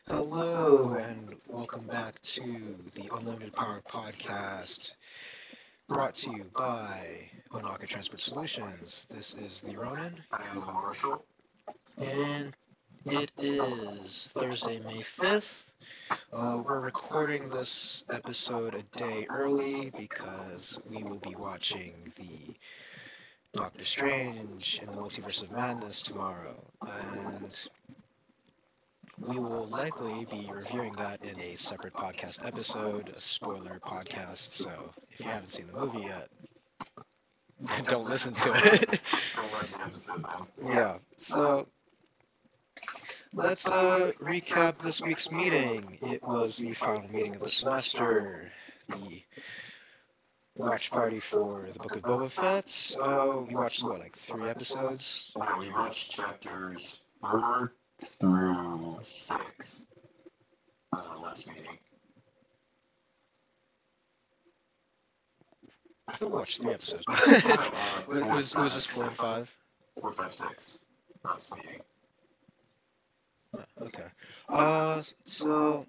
Hello, and welcome back to the Unlimited Power Podcast, brought to you by Onaka Transport Solutions. This is the Ronin, I am the Marshal. and it is Thursday, May 5th. We're recording this episode a day early because we will be watching the Doctor Strange in the Multiverse of Madness tomorrow, and we will likely be reviewing that in a separate podcast episode, a spoiler podcast. So if you haven't seen the movie yet, don't listen to it. Don't watch the episode then. Yeah. So let's recap this week's meeting. It was the final meeting of the semester. The watch party for the Book of Boba Fett. We watched what, like 3 episodes? Yeah, we watched chapters 4 through 6 last meeting. I thought we watched 3 episodes. It was just 4 and 5. 4, 5, 6 last meeting. Okay. So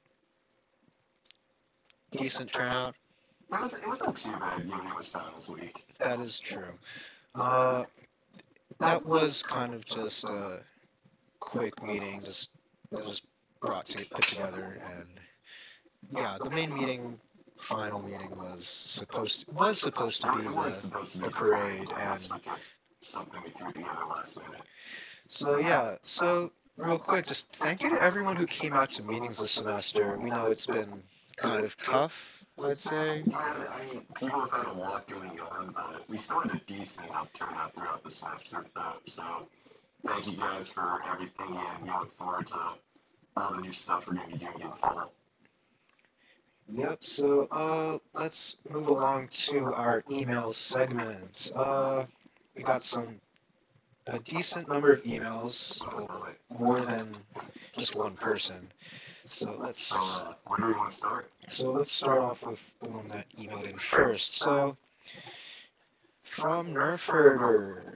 decent turnout. It wasn't too bad given it was finals week. That is true. Uh, that was kind of just a quick meeting, just it was just put together, and yeah, the main meeting, final meeting was supposed to be It was supposed to be the parade, but and that's because something we threw together last minute. so yeah, so real quick, just thank you to everyone who came out to meetings this semester. We know it's been kind of tough, I'd say. Yeah, I mean, people have had a lot going on, but we still had a decent enough turnout throughout the semester, though. So, thank you guys for everything, and we look forward to all the new stuff we're going to be doing in fall. Yep, so let's move along to our email segment. We got a decent number of emails, well, more than just one person. So Where do we want to start? let's start off with the one that emailed in first. So from Nerf Herder,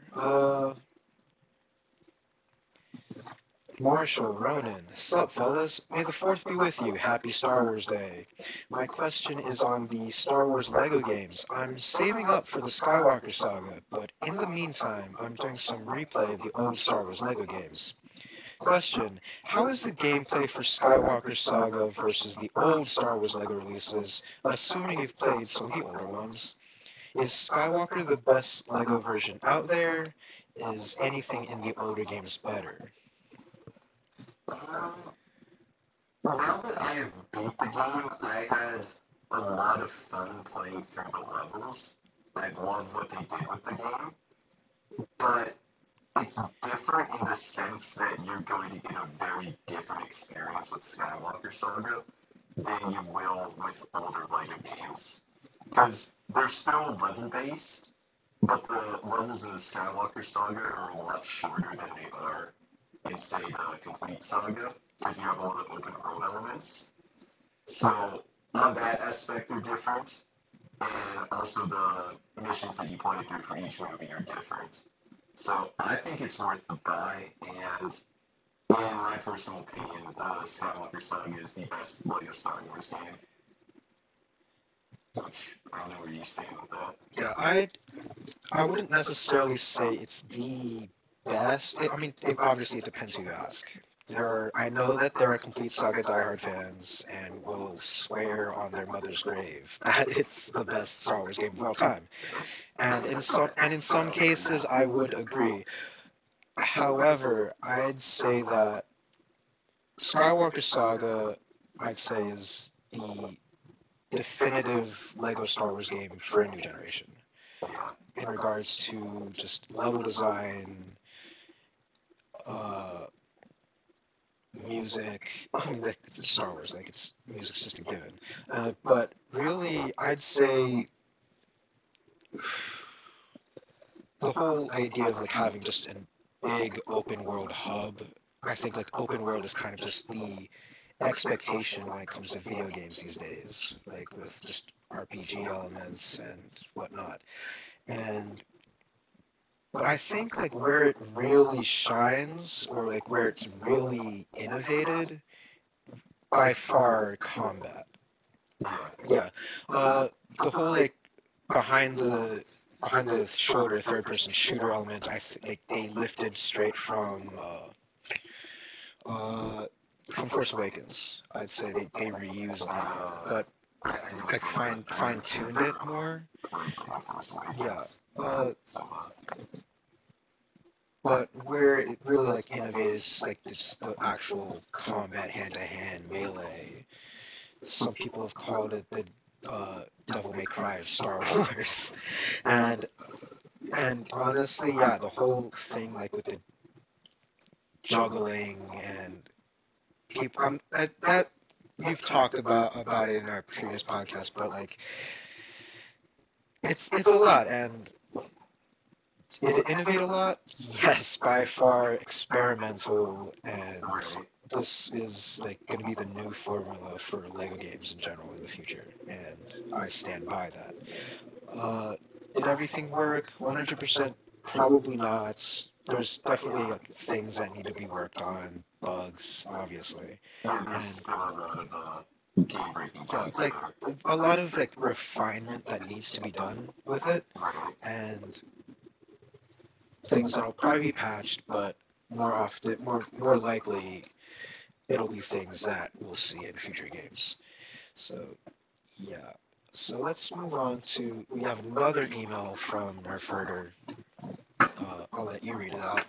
Marshall, Ronan, sup fellas? May the 4th be with you. Happy Star Wars Day. My question is on the Star Wars Lego games. I'm saving up for the Skywalker Saga, but in the meantime, I'm doing some replay of the old Star Wars Lego games. Question: how is the gameplay for Skywalker Saga versus the old Star Wars Lego releases, assuming you've played some of the older ones? Is Skywalker the best Lego version out there? Is anything in the older games better? Um, now that I have beat the game, I had a lot of fun playing through the levels. I love what they did with the game, but it's different in the sense that you're going to get a very different experience with Skywalker Saga than you will with older Lego games. Because they're still level based, but the levels in the Skywalker Saga are a lot shorter than they are in, say, the Complete Saga, because you have all the open world elements. So, on that aspect, they're different, and also the missions that you play through for each movie are different. So, I think it's worth the buy, and in my personal opinion, the Skywalker Saga is the best Lego Star Wars game. Which I don't know where you stand with that. Yeah, I wouldn't necessarily say it's the best. I mean, obviously it depends who you ask. I know that there are complete Saga diehard fans and will swear on their mother's grave that it's the best Star Wars game of all time. And in some cases, I would agree. However, I'd say that Skywalker Saga, I'd say, is the definitive Lego Star Wars game for a new generation in regards to just level design, uh, music. I mean, it's Star Wars, like it's music's just a given. But really, I'd say the whole idea of like having just a big open world hub. I think like open world is kind of just the expectation when it comes to video games these days, like with just RPG elements and whatnot. And but I think like where it really shines, or like where it's really innovated, by far combat. Yeah. The whole like behind the shoulder third person shooter element, like they lifted straight from Force Awakens. I'd say they reused that, but like fine tuned it more. Yeah. But where it really like innovates like just the actual combat hand to hand melee. Some people have called it the Devil May Cry of Star Wars, and honestly, yeah, the whole thing like with the juggling and people that we've talked about it in our previous podcast, but like it's a lot, and did it innovate a lot? Yes, by far experimental, and this is like going to be the new formula for Lego games in general in the future, and I stand by that. Did everything work 100%? Probably not. There's definitely like, things that need to be worked on, bugs, obviously. There's still a lot of game-breaking Yeah, bugs it's like a lot of like refinement that needs to be done with it, Right. and things that'll probably be patched, but more often, more likely, it'll be things that we'll see in future games. So yeah. So let's move on to. We have another email from Nerfherder. I'll let you read it out.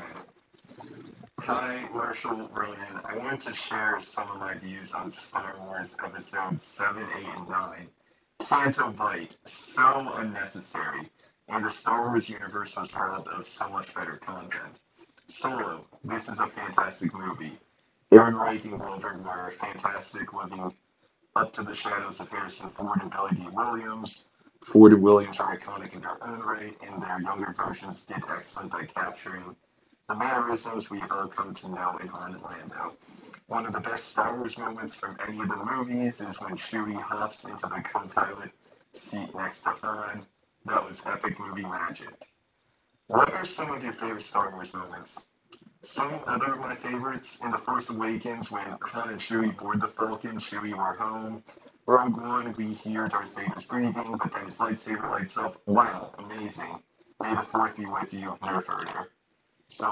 Hi, Marshall Ronan. I wanted to share some of my views on Star Wars Episodes 7, 8, and 9. Canto Bite, so unnecessary, and the Star Wars universe was robbed of so much better content. Solo, this is a fantastic movie. Aaron Reich and Goldberg were fantastic, living up to the shadows of Harrison Ford and Billy D. Williams. Ford and Williams are iconic in their own right, and their younger versions did excellent by capturing the mannerisms we've all come to know in Han and Lando. One of the best Star Wars moments from any of the movies is when Chewie hops into the co-pilot seat next to Han. That was epic movie magic. What are some of your favorite Star Wars moments? Some other of my favorites in The Force Awakens when Han and Chewie board the Falcon, Chewie we're home. Rogue One, we hear Darth Vader's breathing, but then his lightsaber lights up. Wow, amazing. May the Fourth be with you, Nerf Herder. So,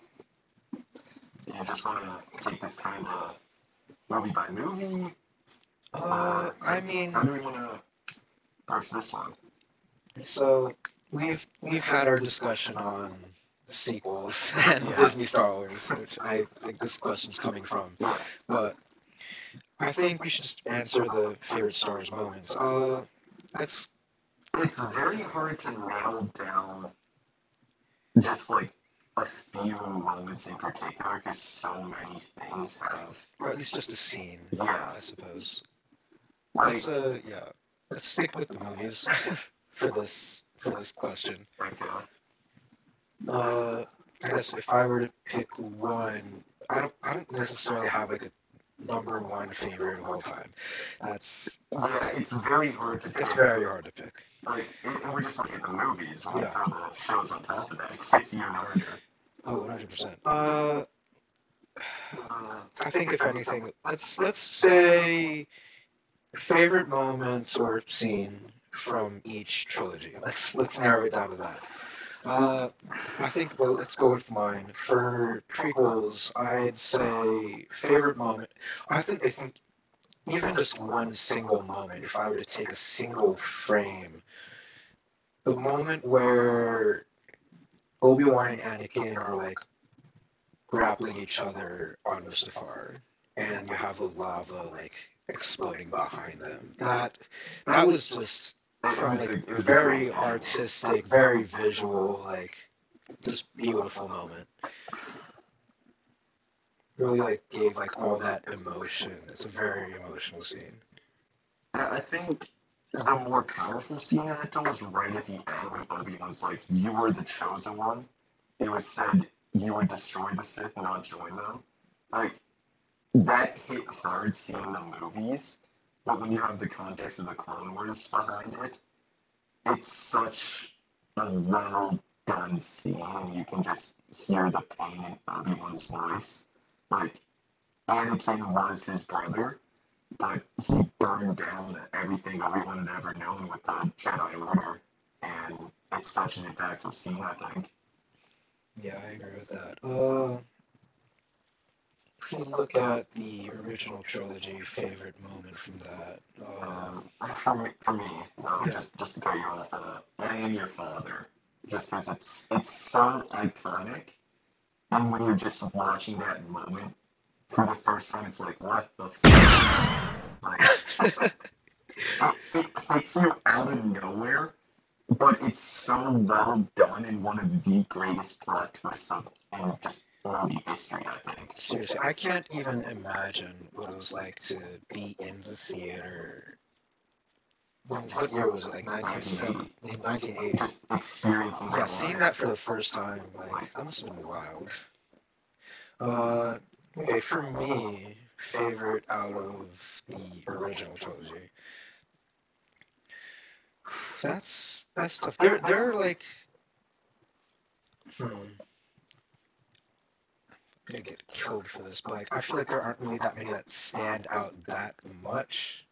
you just want to take this kind of movie by movie? I mean, how do we want to approach this one? so we've had our discussion on sequels and Disney Star Wars, which I think this question's coming from. But I think we should just answer the favorite Star Wars moments. That's It's very hard to nail down just like a few moments in particular because so many things have. or at least just a scene. Yeah. I suppose. Like, Yeah. Let's stick with the movies for this question. okay. I guess if I were to pick one, I don't necessarily have like a number one favorite of all time. That's Yeah, it's very hard to pick. It's very hard to pick. Like, and we're just looking at the movies. When we Yeah. throw the shows on top of that, it gets even harder. Oh, 100%. I think if anything, let's say favorite moment or scene from each trilogy. Let's narrow it down to that. I think, well, let's go with mine. For prequels, I'd say favorite moment. I think even just one single moment, if I were to take a single frame, the moment where Obi-Wan and Anakin are like grappling each other on Mustafar, and you have the lava like exploding behind them. That was just from like It was very artistic, very visual, like just beautiful moment. Really like gave like all that emotion. It's a very emotional scene. I think the more powerful scene in it though was right at the end when Obi-Wan's like, "You were the chosen one." It was said you would destroy the Sith, not join them. Like that hit hard seeing the movies, but when you have the context of the Clone Wars behind it, it's such a well done scene, and you can just hear the pain in Obi-Wan's voice. Like Anakin was his brother, but he burned down everything everyone had ever known with the Jedi Order, and it's such an impactful scene, I think. Yeah, I agree with that. If you look at the original trilogy, favorite moment from that. For me, Yeah. just to cut you off, I Am Your Father, just because it's so iconic, and when you're just watching that moment for the first time, it's like, what the like, it hits you out of nowhere, but it's so well done and one of the greatest plot twists of in just movie history, I think. Seriously, I can't even imagine what it was like to be in the theater. What year was it? Like 1980. Just experiencing Yeah, seeing that for the first time, like, that must have been wild. Okay, for me, favorite out of the original trilogy. That's tough. They're like, I'm gonna get killed for this, but like, I feel like there aren't really that many that stand out that much.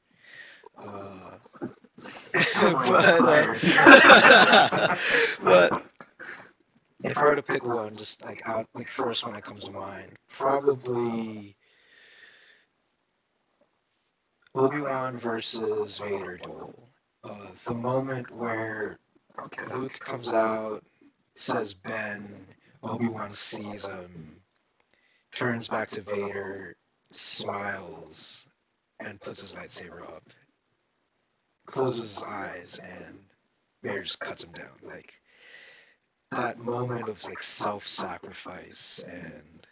But if I were to pick one, just like out, like first one that comes to mind, probably Obi-Wan versus Vader duel. The moment where Luke comes out, says Ben, Obi-Wan sees him, turns back to Vader, smiles, and puts his lightsaber up, closes his eyes, and Vader just cuts him down. Like, that moment of like self-sacrifice and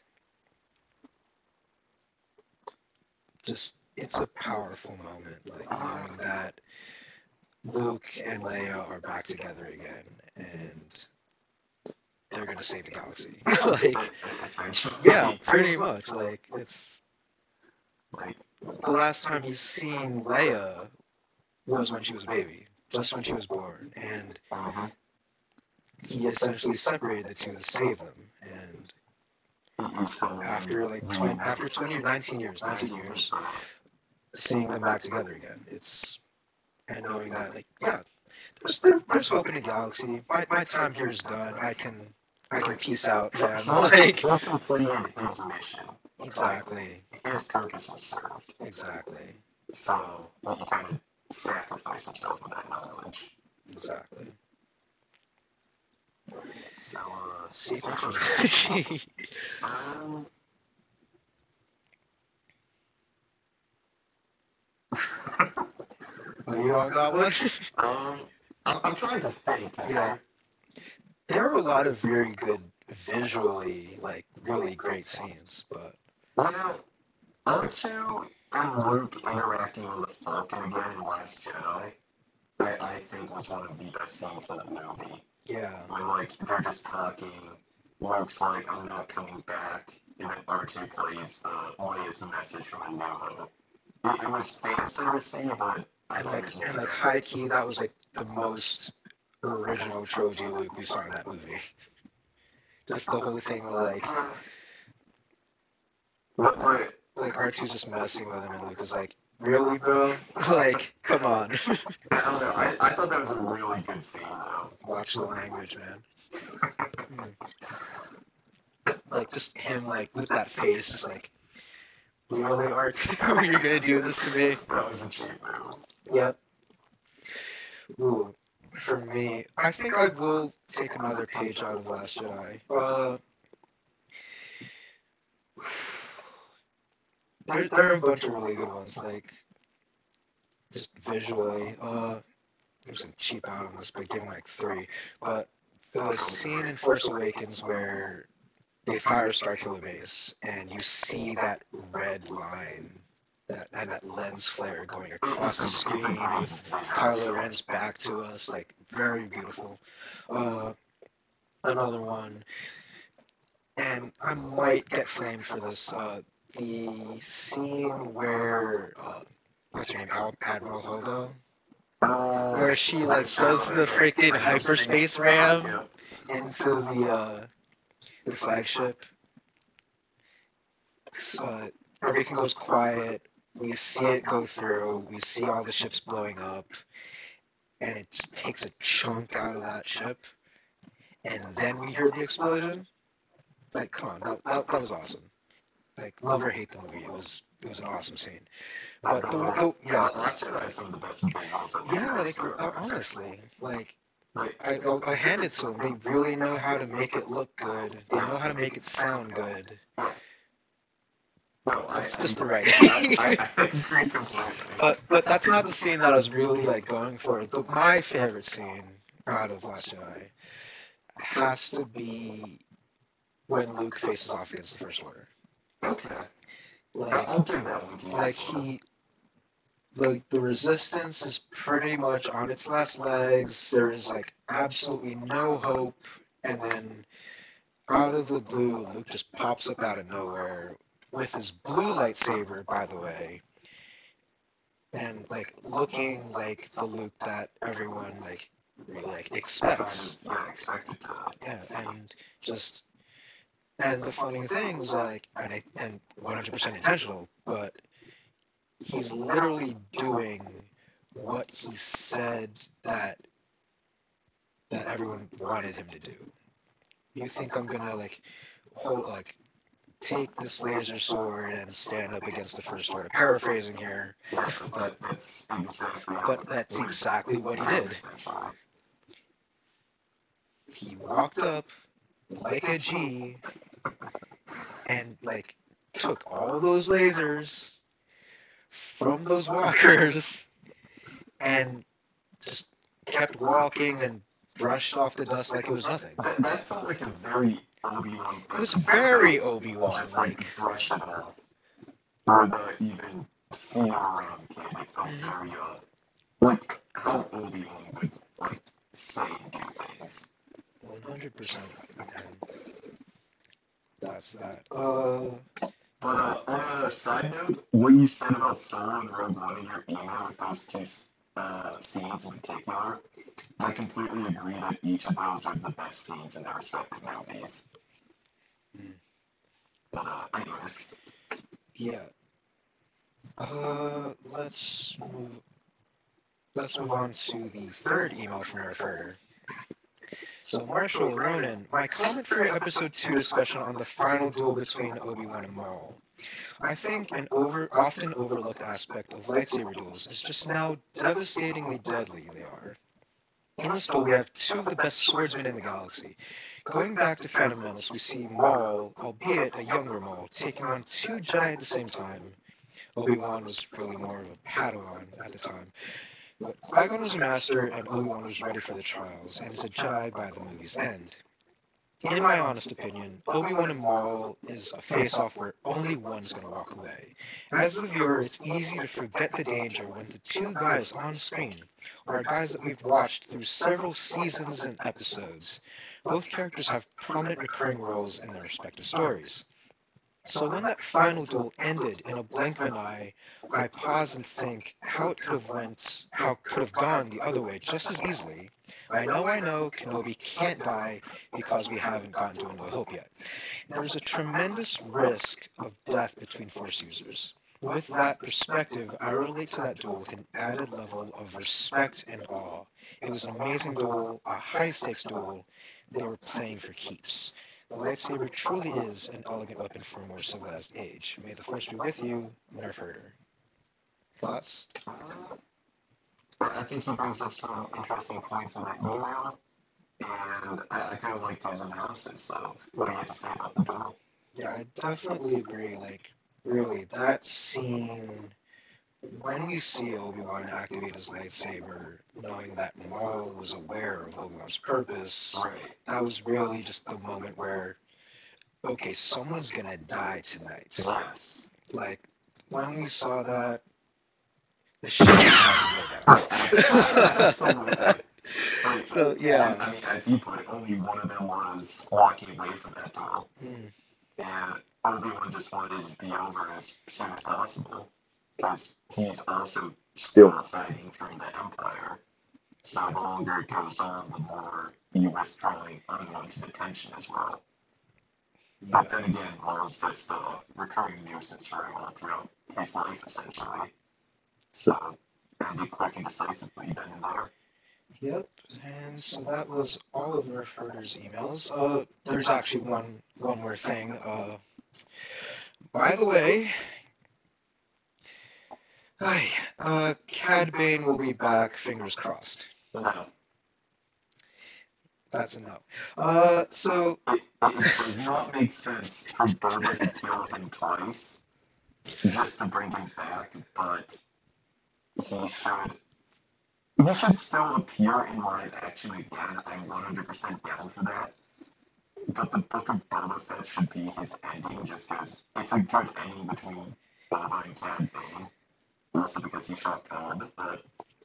just, it's a powerful moment, like knowing that Luke and Leia are back together again and they're gonna save the galaxy. Like, yeah, pretty much. Like, it's like the last time he's seen Leia was when she was a baby, just when she was born, and he essentially separated the two to save them. And after like 19 years, seeing them back together again, it's, and knowing that, like, yeah, there's hope in the galaxy. My time here is done. I can peace out, fam. Like, completed his mission. exactly, His purpose was served. exactly, So he kind of sacrificed himself with that knowledge. exactly. So, Sequel sequel trilogy. Oh, you don't got one? I'm trying to think. Yeah. There are a lot of very good visually, like, really great scenes, but You know, R2 and Luke interacting on the Falcon again in Last Jedi, I think was one of the best scenes in the movie. yeah, When, like, they're just talking, Luke's like, I'm not coming back, and then R2 plays Leia's message from A New Hope. It was fan servicey, but I thought it was and like high key, that was like the most original trilogy Luke we saw in that movie. Just the whole thing, like R2's just messing with him, and Luke is like, really, bro? Like, come on. I don't know. I thought that was a really good scene, though. Watch the language, man. Like, just him, like, with that face, just like, really, R2, you're gonna do this to me? That was a cheap move. Yep. Ooh, for me, I think I will take another page out of Last Jedi. There are a bunch of really good ones, like, just visually. I'm just gonna cheap out on this by giving like three, but the scene in Force Awakens where they fire Starkiller Base and you see that red line, that lens flare going across the screen with Kylo Ren's back to us, like, very beautiful. Another one, and I might get flamed for this. The scene where what's her name, Admiral Hogo, where she like does the freaking hyperspace ram into the flagship. everything goes quiet. We see it go through. We see all the ships blowing up, and it just takes a chunk out of that ship, and then we hear the explosion. Like, come on, that was awesome. Like, love or hate the movie, it was an awesome scene. But yeah, Last Jedi is some of the best visuals I've yeah, ever like seen. honestly, like Like, I hand it to them. They really know how to make it look good. They know how to make it sound good. no, It's just the writing. I agree completely. But that's not the scene that I was really like going for. My favorite scene out of Last Jedi has to be when Luke faces off against the First Order. Okay. Like I'll give that one to you. like the resistance is pretty much on its last legs. There is like absolutely no hope, and then out of the blue, Luke just pops up out of nowhere with his blue lightsaber, by the way, and like looking like the Luke that everyone like expects. Yeah, expected to. Yeah, and just and the funny thing is like and 100% intentional, but he's literally doing what he said that everyone wanted him to do. You think I'm gonna like hold like take this laser sword and stand up against the First Order? Paraphrasing here, but that's exactly what he did. He walked up like a G and like took all those lasers from those walkers and just kept walking and brushed off the dust like it was nothing. That felt like a very Obi-Wan. It was very Obi-Wan, just like brush it off. Or the even feel around kid. It felt very like how Obi-Wan would like say and do things. 100%. That's that. But on a side note, what you said about Solo and Rogue One in your email with those two scenes in particular, I completely agree that each of those are the best scenes in their respective movies. But anyways, Yeah. Let's move on to the third email from Nerf Herder. So Marshall Ronan, my comment for your episode 2 discussion on the final duel between Obi-Wan and Maul. I think an often overlooked aspect of lightsaber duels is just how devastatingly deadly they are. In this duel, we have two of the best swordsmen in the galaxy. Going back to Phantom Menace, we see Maul, albeit a younger Maul, taking on two Jedi at the same time. Obi-Wan was really more of a Padawan at the time. But Qui-Gon was a master, and Obi-Wan was ready for the trials, and is a Jedi by the movie's end. In my honest opinion, Obi-Wan and Maul is a face-off where only one's going to walk away. As the viewer, it's easy to forget the danger when the two guys on screen are guys that we've watched through several seasons and episodes. Both characters have prominent recurring roles in their respective stories. So when that final duel ended in a blink of an eye, I pause and think how could have gone the other way just as easily. I know, Kenobi can't die because we haven't gotten to A New Hope yet. There is a tremendous risk of death between Force users. With that perspective, I relate to that duel with an added level of respect and awe. It was an amazing duel, a high-stakes duel. They were playing for keeps. The lightsaber truly is an elegant weapon for a more civilized age. May the Force be with you, Nerf Herder. Thoughts? I think he brings up some interesting points in that email, and I kind of liked his analysis of what he had to say about the duel. Yeah, I definitely agree. Like, really, that scene, when we see Obi-Wan activate his lightsaber, knowing that Maul was aware of Obi-Wan's purpose, that was really just the moment where, okay, someone's gonna die tonight. Yes. Like, when we saw that, the shit was about to go down. Absolutely. So, yeah. I mean, as you put it, only one of them was walking away from that duel. Mm. And Obi-Wan just wanted it to be over as soon as possible. Because he's also still fighting for the Empire. So the longer it goes on, the more you risk drawing unwanted attention as well. But then again, Laur's just a recurring nuisance for him all throughout his life, essentially. So, and he quick and decisively then and there. Yep. And so that was all of Nerf Herder's emails. There's actually one more thing. By the way, Cad Bane will be back. Fingers crossed. No. That's a no. So It does not make sense for Bourbon to kill him twice just to bring him back, but he should still appear in live action again. I'm 100% down for that. But the Book of Boba Fett should be his ending, just because it's a good ending between Boba and Cad Bane. Also because he shot Bob, but...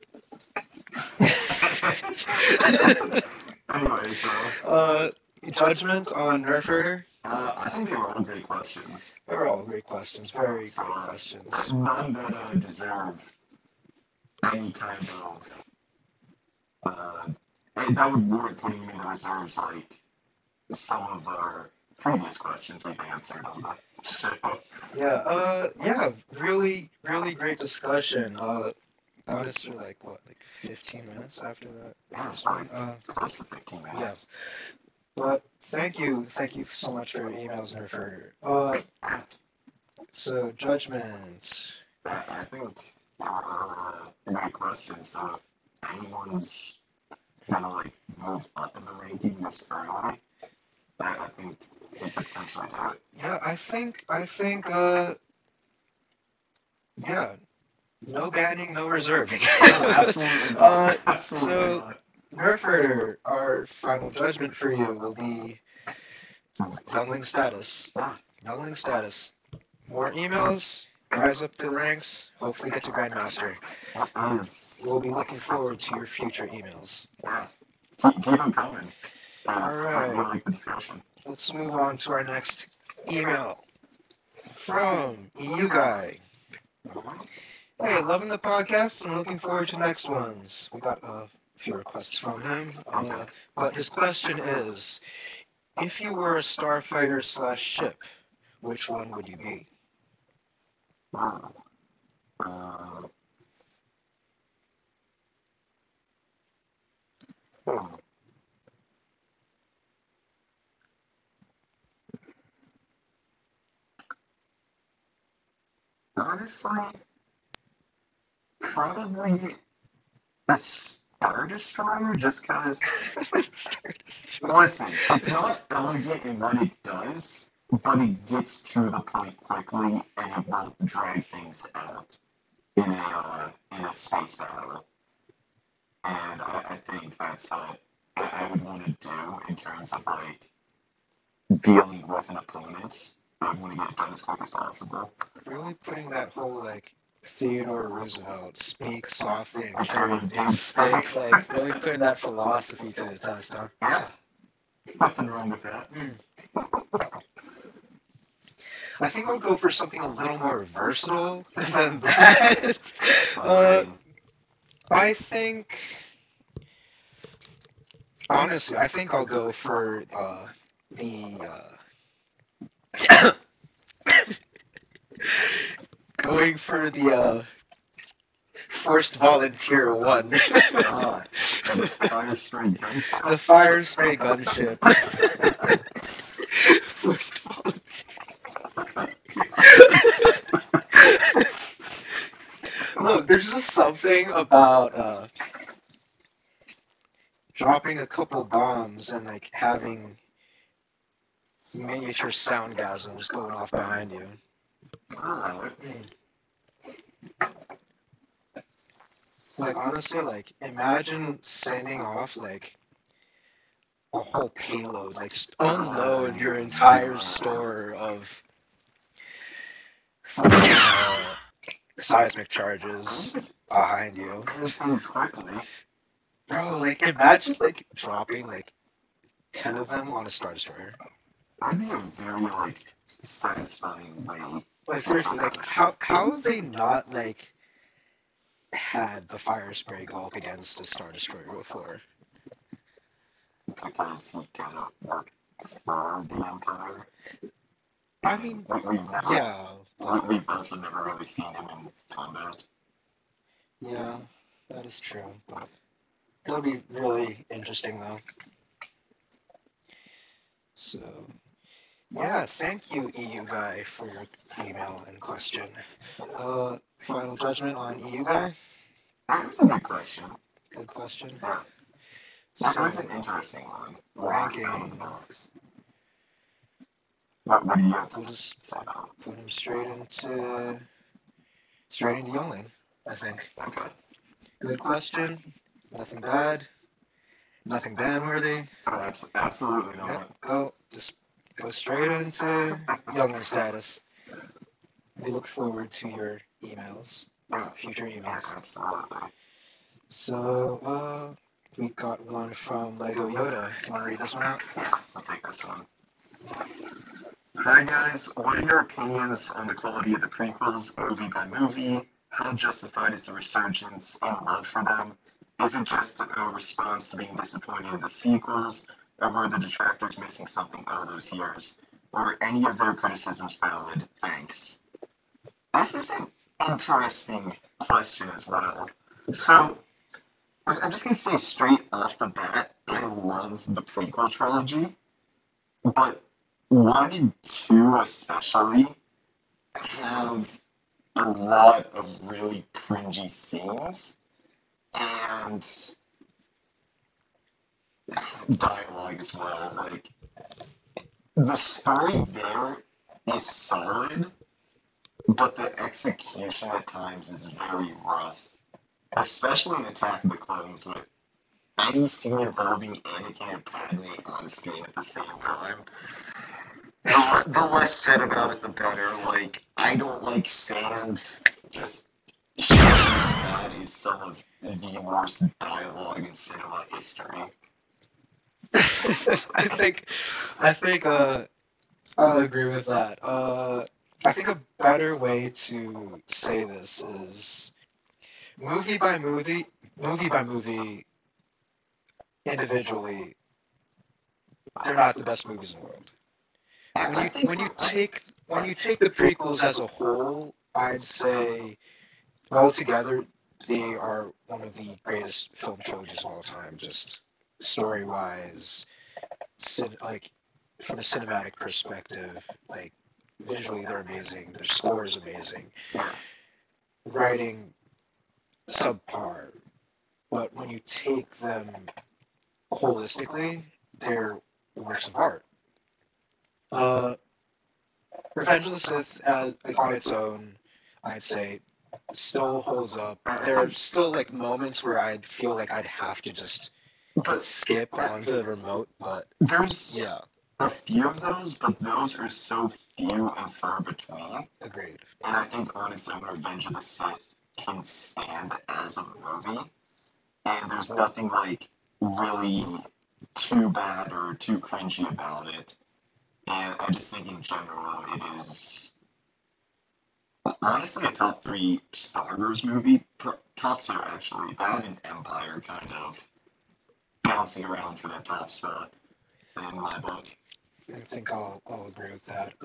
Anyway, so... Judgment on Nerf Herder? I think they were all great questions. They were all great questions. Very great questions. None that deserve any kind of... that would warrant putting him in the reserves, like some of our previous questions we've answered on the show. Yeah, really, really great discussion. Honestly, like 15 minutes after that? Yeah, it's like close to 15 minutes. Yeah. But thank you so much for your emails, Nerf Herder. So, Judgment. I think great questions. So, if anyone's gonna move up in the ranking this early, I think they could potentially do it. Yeah, I think, yeah, no banning, no reserving. Absolutely not. Absolutely So, not. Nerf Herder, our final judgment for you will be Youngling status. Youngling status. More emails, rise up the ranks, hopefully get to Grandmaster. We'll be looking forward to your future emails. Yeah. Keep them coming. Alright. I really like the discussion. Let's move on to our next email from EU Guy. Hey, loving the podcast and looking forward to next ones. We got a few requests from him, but his question is, if you were a starfighter / ship, which one would you be? Honestly, probably a Star Destroyer, just because. Listen, it's not elegant in what it does, but it gets to the point quickly, and it won't drag things out in a space battle. And I think that's what I would want to do in terms of dealing with an opponent. I want to get it done as quick as possible. Really putting that whole Theodore Roosevelt speak softly and carry a big stick, really putting that philosophy to the test, huh? Yeah. Nothing wrong with that. I think I'll go for something a little more versatile than that. I think, honestly, I think I'll go for going for the Forced Volunteer 1. The fire spray gunship. The fire spray gunship. Forced Volunteer. Look, there's just something about dropping a couple bombs and having miniature soundgasms going off behind you. Honestly, imagine sending off a whole payload, just unload your entire store of seismic charges behind you. Bro, imagine dropping 10 of them on a Star Destroyer. That'd be a very satisfying way. Seriously, how have they not had the fire spray go up against a Star Destroyer before? Because he cannot work for the Empire. I mean, We've never, yeah, but we've also never really seen him in combat. yeah, that is true. But that'll be really interesting though. So yeah, thank you, EU guy, for your email and question. Final judgment on EU guy? That was a good question. Good question. Yeah, that So was an interesting one. ranking, Out of the box. What do you have to we'll just say about put him straight into Youngling, I think. it? Okay. Good question. Nothing bad. Nothing ban-worthy. Absolutely Yep, not. just go straight into Youngling status. We look forward to your emails, future emails. Absolutely. So, we got one from Lego Yoda. Do you want to read this one out? Yeah, I'll take this one. Hi guys, what are your opinions on the quality of the prequels, movie by movie? How justified is the resurgence in love for them? Is it just a response to being disappointed in the sequels, or were the detractors missing something all those years? Were any of their criticisms valid? Thanks. This is an interesting question as well. So, I'm just going to say straight off the bat, I love the prequel trilogy, but 1 and 2 especially have a lot of really cringy scenes and dialogue as well. Like, the story there is solid, but the execution at times is very rough, especially in Attack of the Clones with any scene involving Anakin and Padme on screen at the same time. The less said about it, the better. Like, I don't like sand. Just shouting that is some of the worst dialogue in cinema history. I think, I'll agree with that. I think a better way to say this is movie by movie, individually, they're not the best movies in the world. When you take the prequels as a whole, I'd say altogether they are one of the greatest film trilogies of all time. Just story wise, like from a cinematic perspective, like visually they're amazing. Their score is amazing. Writing subpar, but when you take them holistically, they're works of art. Uh, Revenge of the Sith, like on its own, I'd say still holds up. There are still like moments where I'd feel like I'd have to just But skip on the remote, but there's yeah, a few of those, but those are so few and far between. agreed. And I think honestly, Revenge of the Sith can stand as a movie, and there's nothing like really too bad or too cringy about it. And I just think in general it is honestly a top 3 Star Wars movie. Top 2 actually. That and Empire kind of bouncing around for that top spot in my book. I think I'll agree with that.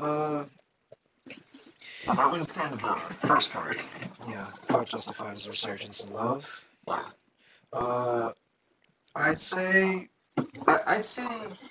So that was kind of the first part. Yeah, how it justifies resurgence in love. Yeah. Uh, I'd say I'd say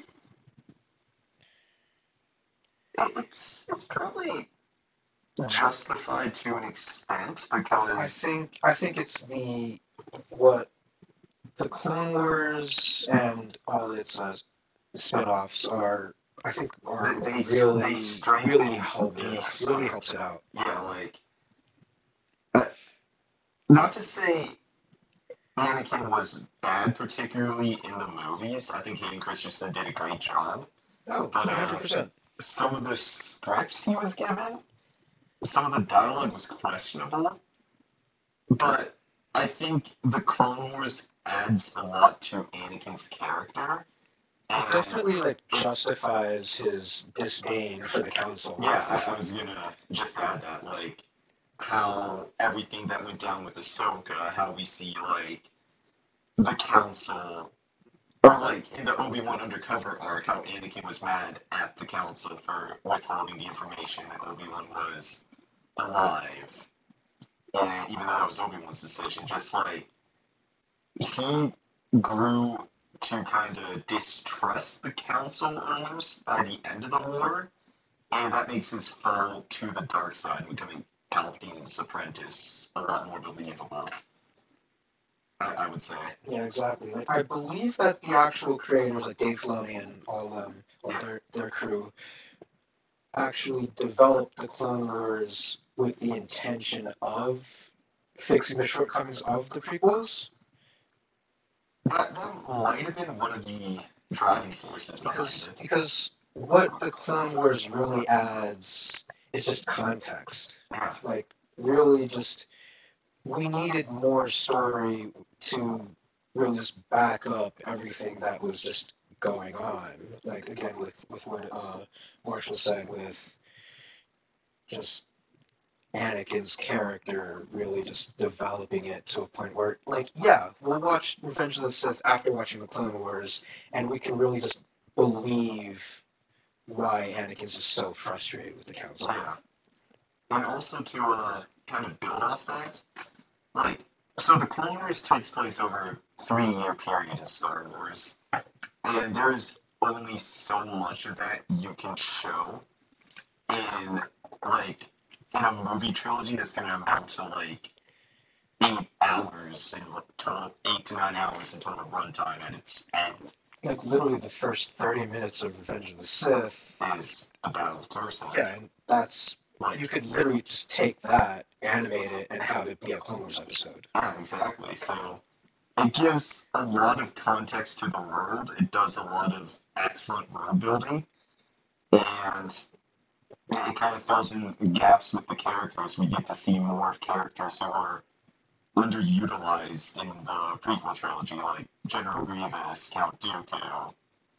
it's probably justified to an extent because I think it's what the Clone Wars and all its spin-offs are. I think are they really strengthen help these really helps it out. Yeah, like uh, not to say Anakin was bad, particularly in the movies. I think Hayden Christensen did a great job. Oh, But 100%. some of the scripts he was given, some of the dialogue was questionable. But I think the Clone Wars adds a lot to Anakin's character. It definitely like justifies his disdain for the council. Yeah, I was gonna just add that, like, how everything that went down with Ahsoka, how we see, like, the council Or like in the Obi-Wan Undercover arc, how Anakin was mad at the Council for withholding the information that Obi-Wan was alive. And even though that was Obi-Wan's decision, just like he grew to kind of distrust the Council almost by the end of the war, and that makes his fall to the dark side, becoming Palpatine's apprentice, a lot more believable. I would say. Yeah, exactly. Like I believe that the actual creators, like Dave Filoni and all their crew, actually developed the Clone Wars with the intention of fixing the shortcomings of the prequels. That might have been one of the driving forces behind it. Because what the Clone Wars really adds is just context. Yeah. Like really just we needed more story to really just back up everything that was just going on. Like again with what Marshall said with just Anakin's character really just developing it to a point where, like, yeah, we'll watch Revenge of the Sith after watching the Clone Wars, and we can really just believe why Anakin's just so frustrated with the Council. Yeah. And also to kind of build off that, like, so the Clone Wars takes place over a 3-year period in Star Wars, and there's only so much of that you can show in, like, in a movie trilogy that's going to amount to, like, 8 hours in total, 8 to 9 hours in total runtime at its end. Like, literally the first 30 minutes of Revenge of the Sith is about Coruscant. Yeah, and that's, like, you could literally just take that, animate it, and have it be a Clone Wars episode. Yeah, exactly. So it gives a lot of context to the world. It does a lot of excellent world building, and it kind of fills in gaps with the characters. We get to see more characters who are underutilized in the prequel trilogy, like General Grievous, Count Dooku,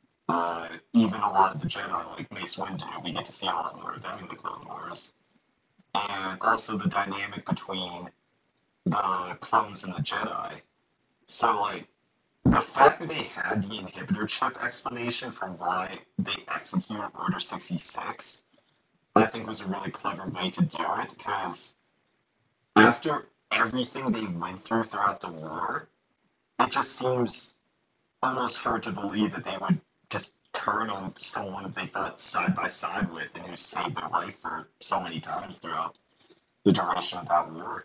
even a lot of the Jedi, like Mace Windu. We get to see a lot more of them in the Clone Wars. And also the dynamic between the clones and the Jedi. So, like, the fact that they had the inhibitor chip explanation for why they executed Order 66, I think was a really clever way to do it, because after everything they went through throughout the war, it just seems almost hard to believe that they would just turn on someone that they fought side by side with and who saved their life for so many times throughout the duration of that war.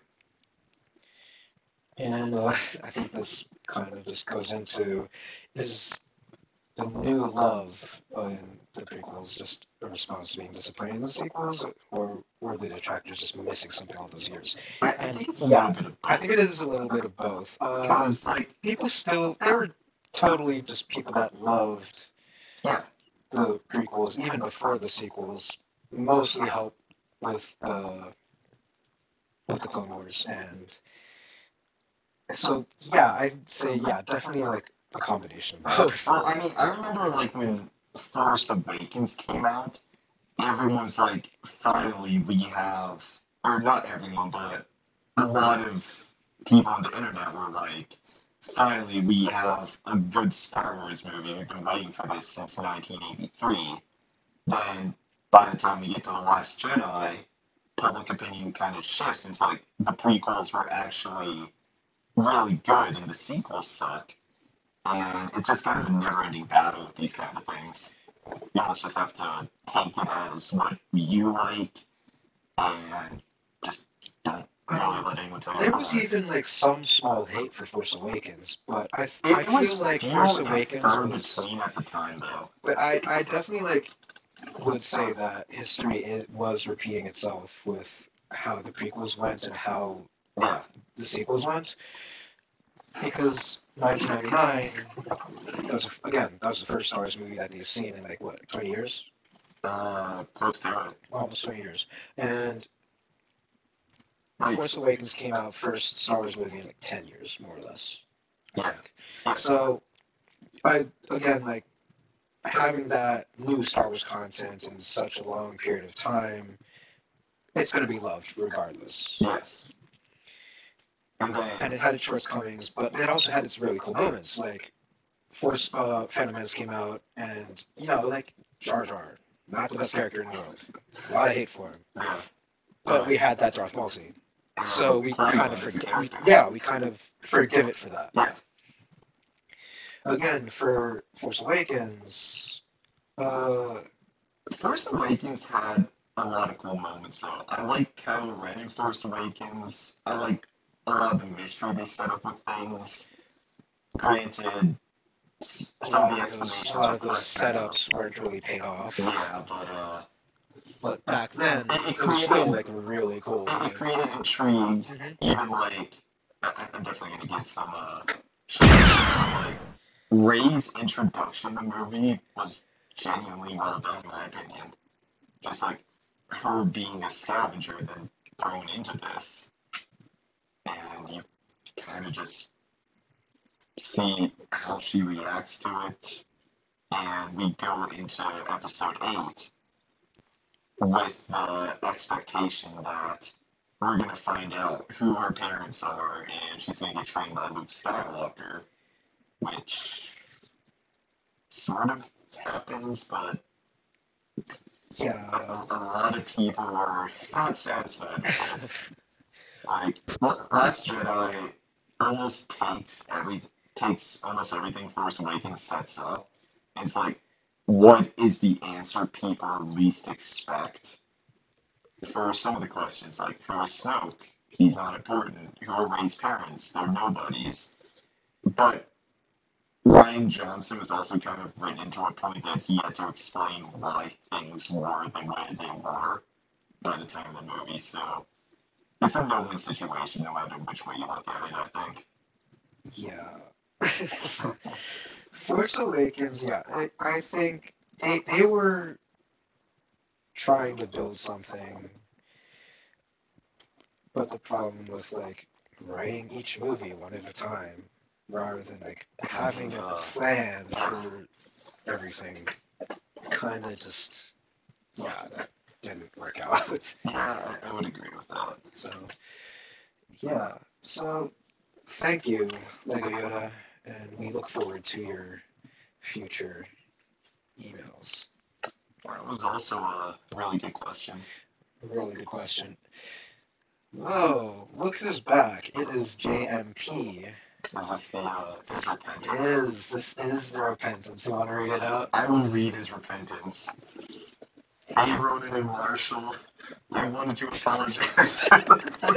And I think this kind of just goes into, is the new love in the prequels just a response to being disappointed in the sequels, or were the detractors just missing something all those years? I think it's a little bit of both. I think it is a little bit of both. Because, like, People still, there were totally just people that loved the prequels, even before the sequels, mostly helped with the Clone Wars, and so yeah, I'd say definitely like a combination of both. Well, I mean, I remember, like, when Force Awakens came out, everyone was like, finally we have, or not everyone, but a lot of people on the internet were like, finally we have a good Star Wars movie. We've been waiting for this since 1983. Then, by the time we get to The Last Jedi, public opinion kind of shifts. It's like the prequels were actually really good and the sequels suck. And it's just kind of a never-ending battle with these kind of things. You almost just have to take it as what you like and just don't really let anyone tell you There was otherwise. even like some small hate for Force Awakens, but I feel like Force Awakens was. Between at the time, though. But I definitely like would say that history was repeating itself with how the prequels went and how the sequels went, because 1999 that was the first Star Wars movie that you've seen in like what 20 years, Close to it. almost 20 years, and Like, Force Awakens came out first Star Wars movie in like 10 years, more or less. I Yeah. think. So again like having that new Star Wars content in such a long period of time, it's going to be loved regardless. Yes. And it had its shortcomings, but it also had its really cool moments. Like Phantom Menace came out, and like Jar Jar, not the best character in the world. A lot of hate for him. Yeah. But we had that Darth Maul scene, so we kind of Qui-Gon's forget. character. We kind of forgive it for that. Yeah. Again, for Force Awakens, uh, Force Awakens had a lot of cool moments, though. I like Kylo Ren in Force Awakens. I like a lot of the mystery they set up with things. Granted, some of the explanations a lot are of those setups weren't really paid off. Yeah, But back then, it it was still created, like really cool. it created intrigue. Mhm. Even like, I'm definitely gonna get some shout-outs, like Rey's introduction in the movie was genuinely well done, in my opinion. Just like her being a scavenger, then thrown into this, and you kind of just see how she reacts to it. And we go into episode 8 with the expectation that we're going to find out who her parents are, and she's going to get trained by Luke Skywalker, which sort of happens, but Yeah. a lot of people were not satisfied with it. Like, Last Jedi almost takes almost everything Force Awakens sets up. And it's like, what is the answer people least expect for some of the questions? Like, who is Snoke? He's not important. Who are Rey's parents? They're nobodies. But Ryan Johnson was also kind of written into a point that he had to explain why things were the way they were by the time of the movie. So it's a no-win situation, no matter which way you look at it, I think. Yeah. Force Awakens, yeah. I think they were trying to build something, but the problem with like writing each movie one at a time rather than like having a plan for everything kind of just, that didn't work out. Yeah, I would agree with that. So, yeah. So, thank you, Lego Yoda, and we look forward to your future emails. That was also a really good question. Really good question. Whoa, look who's back. It is JMP. Is this the This is the repentance. You want to read it out? I will read his repentance. Hey, Ronan and Marshall, I wanted to apologize for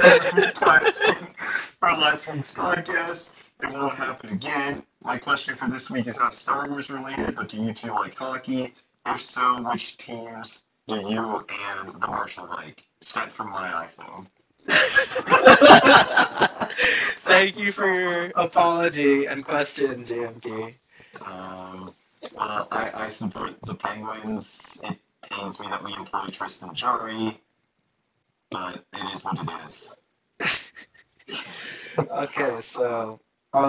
last week's podcast. It won't happen again. My question for this week is not Star Wars related, but do you two like hockey? If so, which teams do you and the Marshall like? Sent from my iPhone. Thank you for your apology and question, JMP. Well, I support the Penguins. It pains me that we employ Tristan Jarry, but it is what it is. Okay, so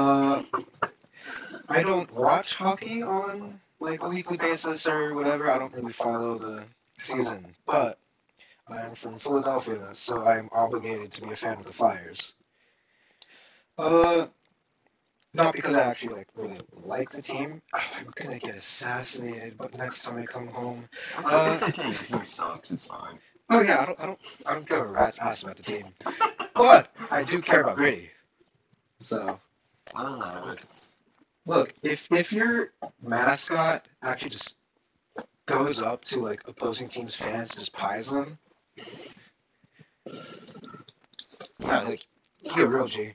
I don't watch hockey on like a weekly basis or whatever. I don't really follow the season, but I'm from Philadelphia, so I'm obligated to be a fan of the Flyers. Not because I actually really like the team. Oh, I'm gonna get assassinated, but next time I come home, It's okay. Your team sucks. It's fine. oh yeah, I don't give a rat's ass about the team, but I do care about Gritty. So I'll allow it. look, if your mascot actually just goes up to like opposing teams' fans, and just pies them, yeah, like he a real G.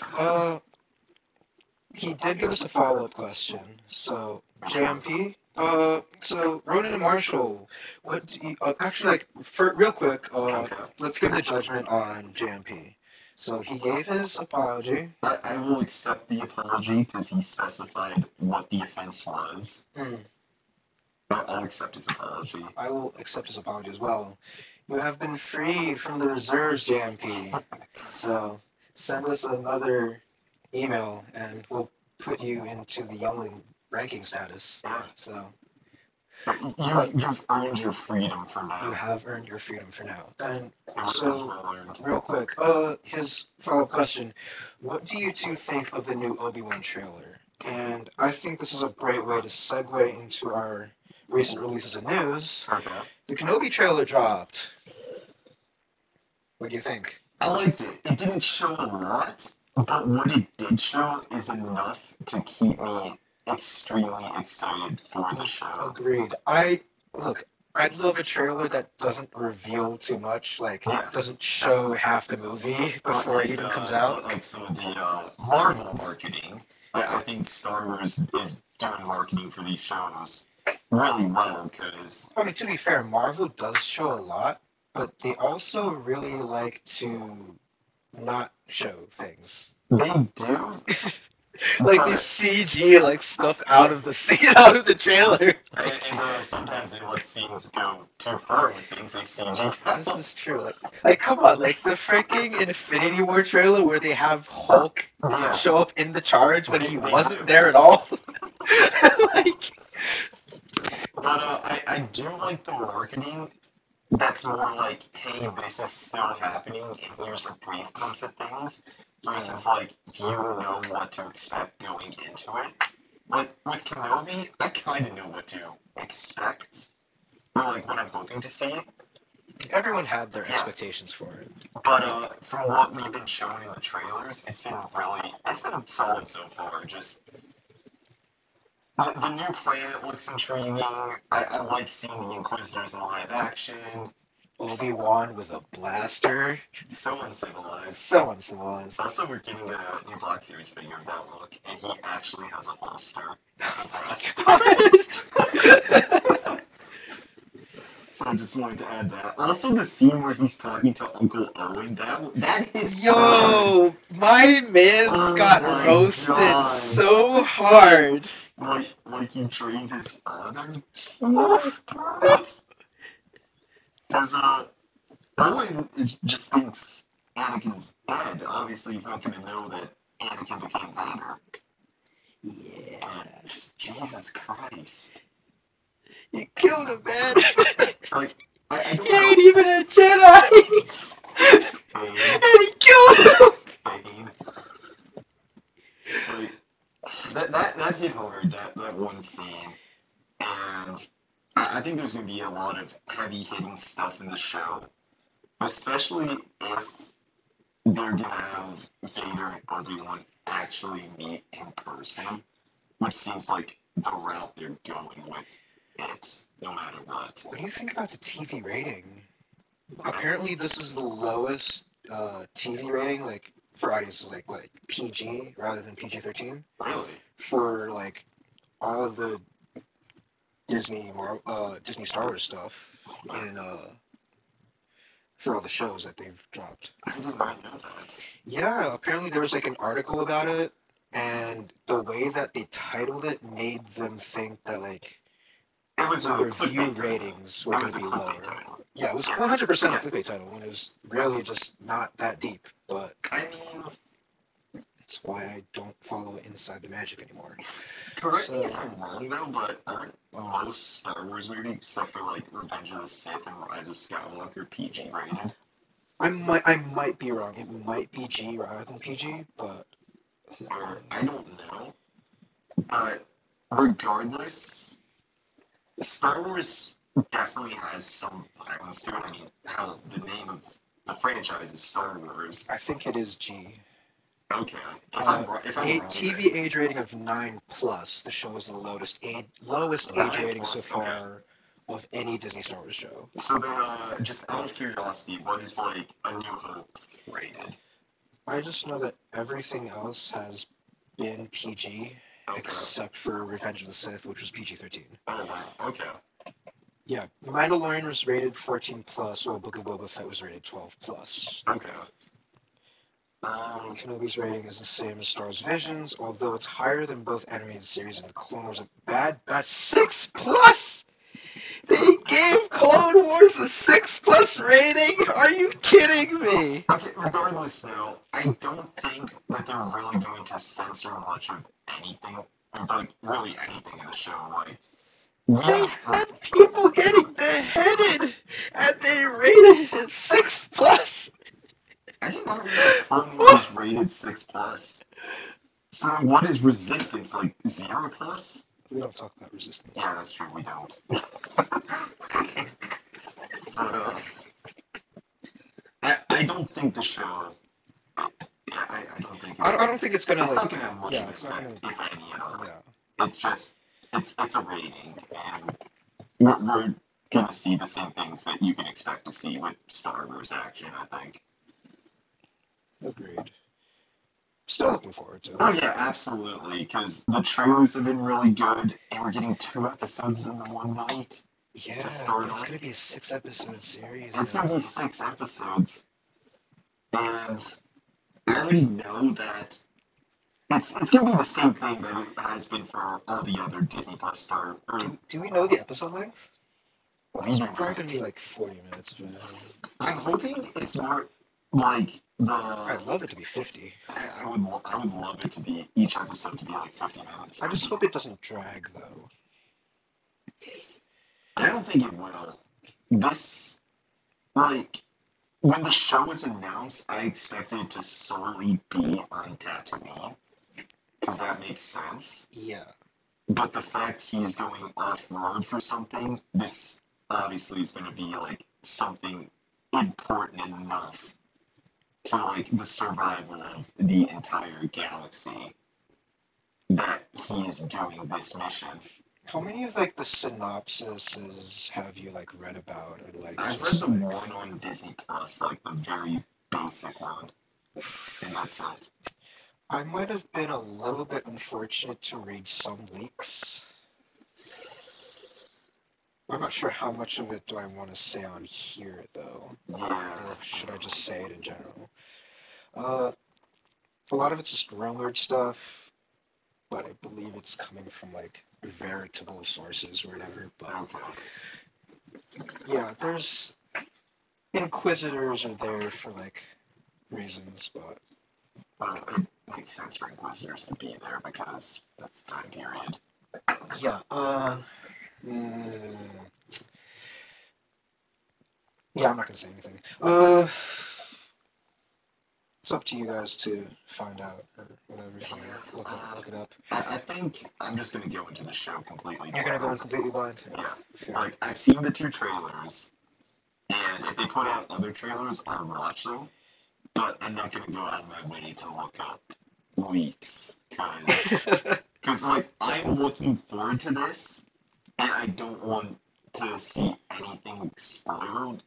He did give us a follow-up question. So, JMP, so Ronan and Marshall, what do you, actually, like, for real quick, let's give the judgment on JMP. So he gave his apology. I will accept the apology because he specified what the offense was. I'll accept his apology. I will accept his apology as well. You have been freed from the reserves, JMP. So send us another email and we'll put you into the youngling ranking status. Yeah. So you've earned your freedom for you now. have earned your freedom for now. And It was so, well earned. real quick, his follow-up question: what do you two think of the new Obi-Wan trailer? And I think this is a great way to segue into our recent releases of news. Okay. The Kenobi trailer dropped. What do you think? I liked it. It didn't show a lot, but what it did show is enough to keep me extremely excited for the show. Agreed. Look. I'd love a trailer that doesn't reveal too much, like Yeah. doesn't show half the movie before it even comes out. Like some of the Marvel marketing. I think Star Wars is doing marketing for these shows really well because I mean, to be fair, Marvel does show a lot, but they also really like to not show things. they do. Like they CG like stuff out of the scene, out of the trailer. And sometimes they let scenes go too far with things like CG. This is true. Like come on, like the freaking Infinity War trailer where they have Hulk Yeah. show up in the charge when he wasn't there at all. Like, But I do like the marketing that's more like, hey, this is still happening, and here's a brief glimpse of things, versus like, you know what to expect going into it. Like, with Kenobi, I kind of know what to expect, or like what I'm hoping to see, everyone had their expectations for it. but from what we've been shown in the trailers, it's been solid so far. Just, the new planet looks intriguing. I like seeing the Inquisitors in live action. Obi-Wan with a blaster. So uncivilized. So uncivilized. Also, we're getting a new Black Series figure of that look, and he actually has a holster. So I just wanted to add that. Also, the scene where he's talking to Uncle Owen, that is Yo, my man's Oh got my roasted God. so hard. like you trained his father. Jesus Christ! Because Owen just thinks Anakin's dead. Obviously, he's not going to know that Anakin became Vader. Yeah. Jesus Christ! You killed him, man. Like, I He ain't even a Jedi. Pain. And he killed him. Pain. Like, that hit hard, that one scene. And I think there's going to be a lot of heavy hitting stuff in the show. Especially if they're going to have Vader and Obi-Wan actually meet in person. Which seems like the route they're going with it, no matter what. What do you think about the TV rating? Apparently, this is the lowest TV rating, like for audiences like what PG rather than PG-13 Really? for like all of the Disney Star Wars stuff and for all the shows that they've dropped. I did not know that. Yeah, apparently there was like an article about it, and the way that they titled it made them think that like It was the a review clickbait title. ratings were It going was to a be clickbait lower. title. Yeah, it was 100% a clickbait title, and it was really just not that deep. But I mean, that's why I don't follow Inside the Magic anymore. correct me if I'm wrong though, but aren't most Star Wars movies, except for like Revenge of the Sith and Rise of Skywalker, PG rated? I might be wrong. It might be G rather than PG, but Or I don't know. But regardless, Star Wars definitely has some violence to it. I mean, how the name of the franchise is Star Wars. I think it is G. Okay. If I'm wrong, TV age rating of 9+. The show is the lowest age rating so far of any Disney Star Wars show. So then, just out of curiosity, what is like A New Hope rated? I just know that everything else has been PG, Okay. except for Revenge of the Sith, which was PG-13. Oh wow. Okay. Yeah, Mandalorian was rated 14+, while Book of Boba Fett was rated 12+. Okay. Kenobi's rating is the same as Star Wars Visions, although it's higher than both animated series and the Clone Wars. Bad Batch 6+. They gave Clone Wars a 6+ rating. Are you kidding me? Okay. Regardless, though, I don't think that they're really going to censor much of anything. Like really anything in the show. Like They had people getting beheaded, and they rated it 6+. I didn't know Clone Wars rated 6+. So what is resistance? Like zero plus? We don't talk about resistance. Yeah, that's true. We don't. But I don't think the show. I don't think I don't think it's gonna it's like. not gonna have much Yeah, of an it's not gonna. effect, if any at all. Yeah. It's just it's a rating, and we're gonna see the same things that you can expect to see with Star Wars action. I think. Agreed. Still looking forward to Oh it. yeah, absolutely. Because the trailers have been really good, and we're getting 2 episodes in the one night Yeah, to start but it's off. gonna be a 6 episode series. It's Now. gonna be 6 episodes, and I already know that it's gonna be the same thing that it has been for all the other Disney Plus Star. Do we know the episode length? We It's do probably not. gonna be like 40 minutes. Man. I'm hoping it's more like the. I'd love it to be 50. I would love it to be each episode to be like 50 minutes. I just hope it doesn't drag though. I don't think it will. This like when the show was announced, I expected it to solely be on Tatooine because that makes sense. Yeah. But the fact he's going off road for something, this obviously is going to be like something important enough to like the survival of the entire galaxy that he's doing this mission. How many of like the synopsises have you like read about or like? I've read the one on Disney Plus, like the very basic one, and that's it. I might have been a little bit unfortunate to read some leaks. I'm not sure how much of it do I want to say on here though, Yeah. or should I just say it in general? Uh, a lot of it's just rumored stuff, but I believe it's coming from like veritable sources or whatever. But Okay. yeah, there's inquisitors are there for like reasons, but Well, it makes sense for Inquisitors to be there because that's the time period. yeah. Mm, yeah, I'm not gonna say anything. It's up to you guys to find out or whatever. If you look it up. I think I'm just gonna go into the show completely. You're gonna go in completely blind. Yeah. Fair. Like I've seen the 2 trailers, and if they put out other trailers, I'll watch them. But I'm not gonna go out of my way to look up leaks, because like I'm looking forward to this, and I don't want to see anything spoiled.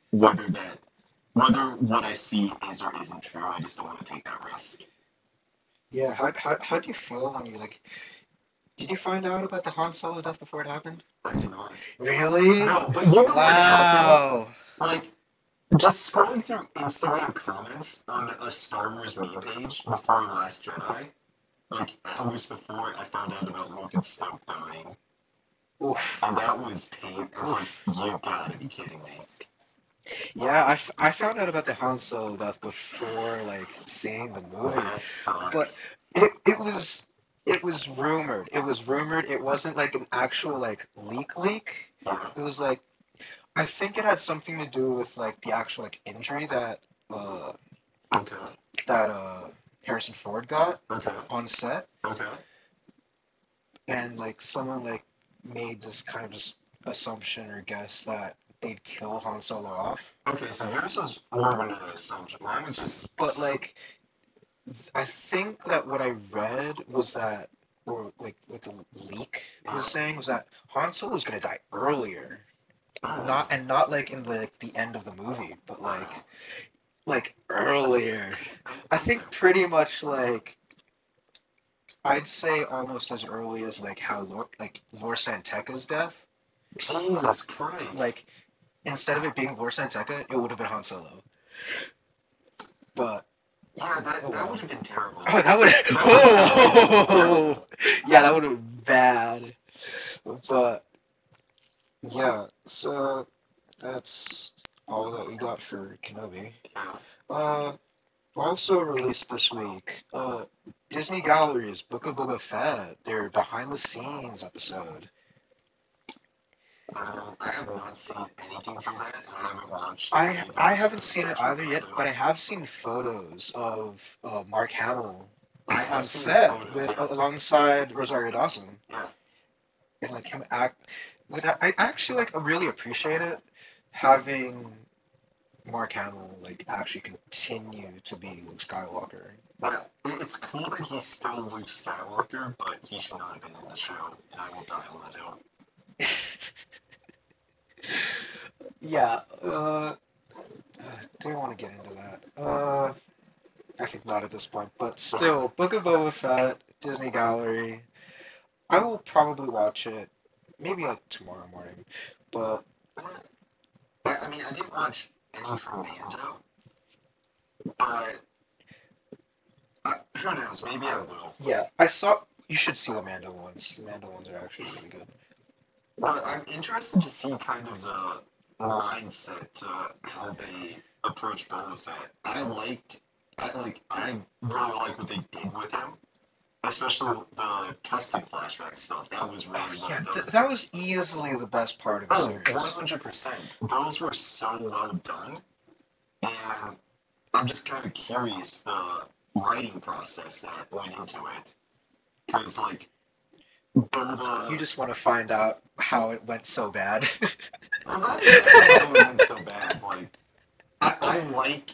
Whether what I see is or isn't true, I just don't want to take that risk. Yeah. How do you feel when you like? Did you find out about the Han Solo death before it happened? I do not. Really? No, but you know Wow. like just scrolling through Instagram comments on a Star Wars meme page before The Last Jedi, like hours before I found out about Luke and Snoke dying, Oof. and that was pain. I was like, you gotta be kidding me. Yeah, I found out about the Han Solo death before like seeing the movie, That sucks. but it was rumored. It was rumored. It wasn't like an actual like leak. Yeah. It was like I think it had something to do with like the actual like injury that uh Okay. Harrison Ford got Okay. on set, Okay. and like someone like made this kind of just assumption or guess that they'd kill Han Solo off. Okay, so yours was more of an assumption. Mine was just. But like I think that what I read was that, or like what the leak was saying was that Han Solo was gonna die earlier, not like in the end of the movie, but like earlier. I think pretty much like I'd say almost as early as like how Lor Santeca's death. Jesus Christ. Like instead of it being Lor Santeca, it would have been Han Solo. But yeah, that would have been terrible. oh, that would. Oh, yeah, that would have been bad. But yeah, so that's all that we got for Kenobi. Also released this week, Disney Gallery's Book of Boba Fett, their behind the scenes episode. I have not seen anything from that. I haven't watched. I haven't seen it either yet, but I have seen photos of Mark Hamill I on have seen set photos. with alongside Rosario Dawson, Yeah. and like him act. Like I actually like really appreciate it having Mark Hamill like actually continue to be Luke Skywalker. Yeah, it's cool that he's still Luke Skywalker, but he should not have been in the show, and I will die on that hill. Yeah. Do you want to get into that? I think not at this point, but still, Book of Boba Fett, Disney Gallery. I will probably watch it, maybe like tomorrow morning. But I mean, I didn't watch any from Mando, but who knows? Maybe I will. yeah, I saw. You should see the Mando ones. The Mando ones are actually really good. But I'm interested to see kind of the mindset to how they approach Boba Fett. I really like what they did with him, especially the testing flashback stuff. That was really well Yeah, done. that was easily the best part of the Oh, series. 100%. Those were so well done, and I'm just kind of curious the writing process that went into it. Because, like, Boba. You just want to find out how it went so bad. Well, not exactly how it went so bad. Like, I like.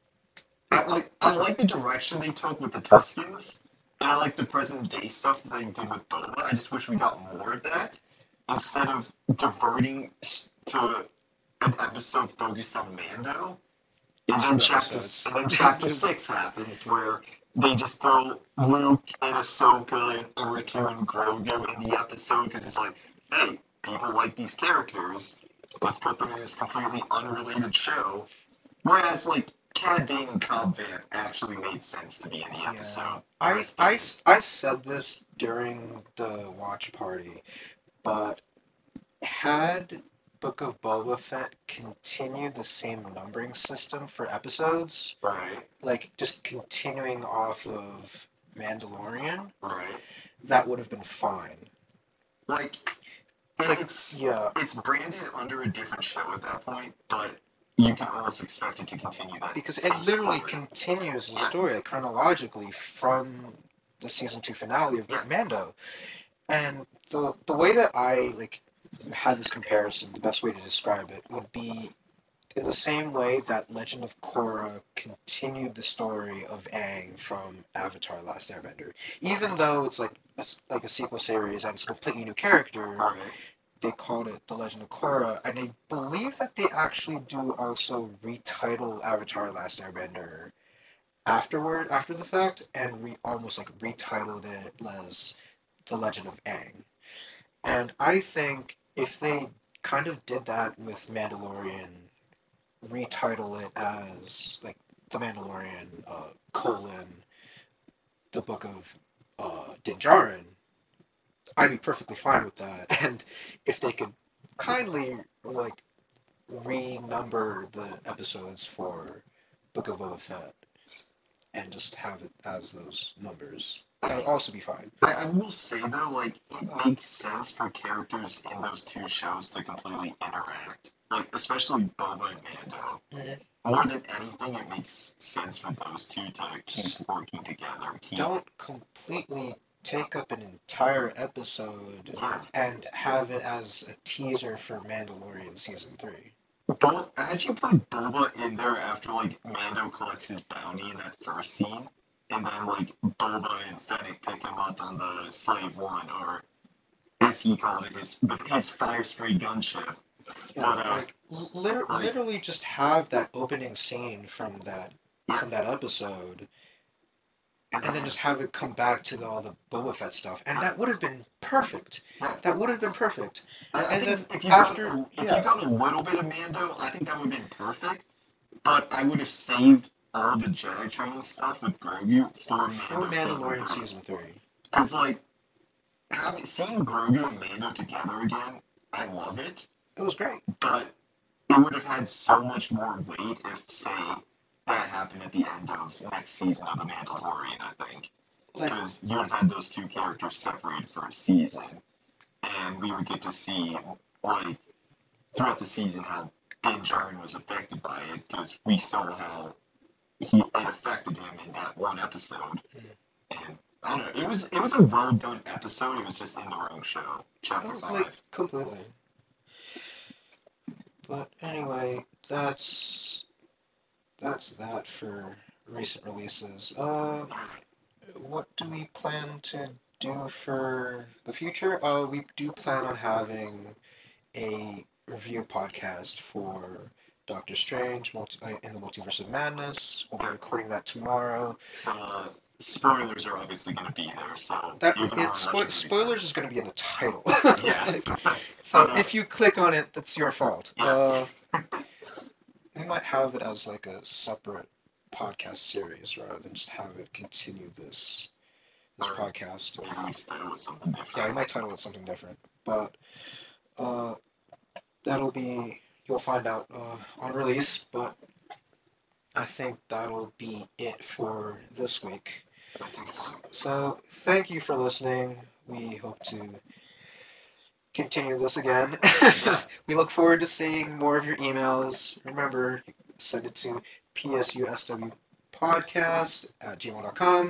I like the direction they took with the Tuskens, and I like the present day stuff that they did with Boba. I just wish we got more of that instead of diverting to an episode focused on Mando. And then chapter 6 happens where they just throw Luke and Ahsoka and R2 and Grogu in the episode because it's like, hey, people like these characters. Let's put them in this completely unrelated show. Whereas, like, Cad Bane and Cobb Vanth actually made sense to be in the episode. I said this during the watch party, but had Book of Boba Fett continue the same numbering system for episodes, Right, like just continuing off of Mandalorian, right. that would have been fine. Like, Like, it's yeah, it's branded under a different show at that point, but you can almost expect it to continue that because it same literally story. continues the Yeah. story like, chronologically from the season 2 finale of Yeah. Mando. And the way that I like had this comparison, the best way to describe it would be in the same way that Legend of Korra continued the story of Aang from Avatar: Last Airbender. Even though it's like a sequel series and it's a completely new character, Right. they called it The Legend of Korra, and I believe that they actually do also retitle Avatar: Last Airbender after the fact, and almost like retitled it as The Legend of Aang. And I think if they kind of did that with Mandalorian, retitle it as like The Mandalorian, colon, The Book of Din Djarin, I'd be perfectly fine with that. And if they could kindly like renumber the episodes for Book of Boba Fett and just have it as those numbers, that would also be fine. I will say though, like it makes sense for characters in those two shows to completely interact. Like especially Boba and Mando. Mm-hmm. More than anything, it makes sense for those two to keep working together. Don't completely take up an entire episode Yeah. and have it as a teaser for Mandalorian season 3. Had you put Boba in there after like Mando collects his bounty in that first scene, and then like Boba and Fennec pick him up on the Slave One, or as he called it, his fire spray gunship. But Literally just have that opening scene from that episode, and then just have it come back to all the Boba Fett stuff, and that would have been perfect. That would have been perfect. I And think then if you after, got a little bit of Mando, I think that would have been perfect. But I would have saved all the Jedi training stuff with Grogu for for Mandalorian season 3. Because like seeing Grogu and Mando together again, I love it. It was great. But it would have had so much more weight if, say, that happened at the end of next season of The Mandalorian, I think. Because you would have had those two characters separated for a season, and we would get to see, like, throughout the season how Din Djarin was affected by it, because we saw how it affected him in that one episode. And I don't know. It was a well done episode. It was just in the wrong show. Chapter Oh, 5. like, completely. But anyway, that's that for recent releases. What do we plan to do for the future? We do plan on having a review podcast for Doctor Strange in the Multiverse of Madness. We'll be recording that tomorrow. So, spoilers are obviously going to be there. So That you're gonna wanna watch it spoilers is going to be in the title. Yeah. So if you click on it, that's your fault. Yeah. We might have it as like a separate podcast series rather than just have it continue this podcast. Maybe we title it something different. Yeah, we might title it something different, but that'll be you'll find out on release. But I think that'll be it for this week. I think so. So thank you for listening. We hope to continue this again. We look forward to seeing more of your emails. Remember, send it to psuswpodcast@gmail.com.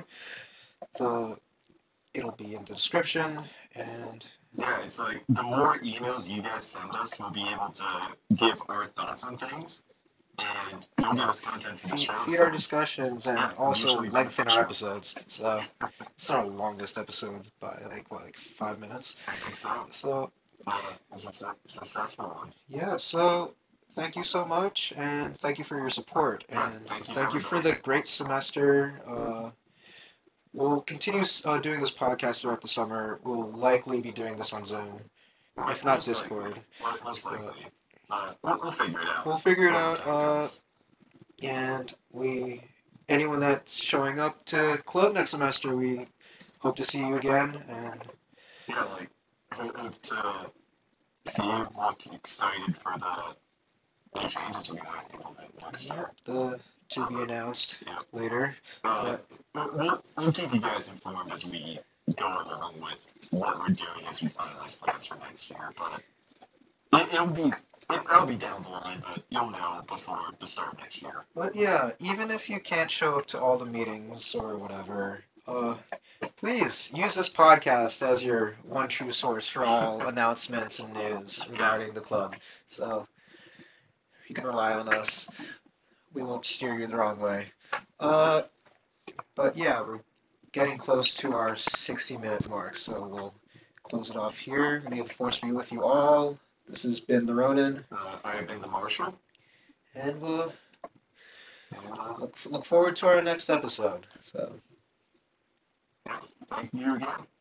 It'll be in the description, and Yeah, it's like the more emails you guys send us, we'll be able to give our thoughts on things, and you'll give us content for the show. feed so our it's- discussions and yeah, also mutually lengthen our beneficial. episodes. So it's our longest episode by like 5 minutes. I think so. So It's a successful one. yeah, so thank you so much, and thank you for your support, Yeah, and thank you, thank you for the great semester. We'll continue doing this podcast throughout the summer. We'll likely be doing this on Zoom, if not Most Discord. likely. Most likely. We'll figure it out. We'll figure it When the out. time comes. And anyone that's showing up to club next semester, we hope to see you again. And Yeah, like, hope to see you. Look excited for the new changes we might implement next year. the to be announced Yeah. later. We'll keep you guys informed as we go along with what we're doing as we finalize plans for next year. But it'll be down the line, but you'll know before the start of next year. But yeah, even if you can't show up to all the meetings or whatever, please use this podcast as your one true source for all announcements and news regarding the club. So you can rely on us. We won't steer you the wrong way. But yeah, we're getting close to our 60-minute mark, so we'll close it off here. May the force be with you all. This has been the Ronin, I have been the Marshal. and we'll And look forward to our next episode. So. thank you again.